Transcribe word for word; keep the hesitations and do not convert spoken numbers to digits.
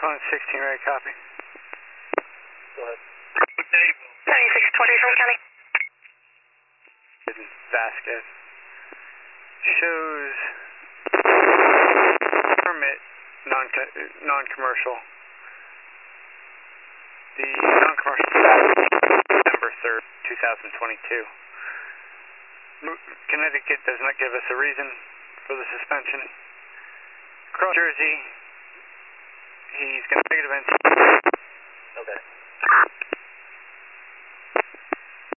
one sixteen, right, copy. Go ahead. seventy-six twenty from County. Vasquez. Shows permit non non-commercial. The non-commercial December third, two thousand twenty-two. Connecticut does not give us a reason for the suspension. Cross Jersey, he's going to negative entry. Okay.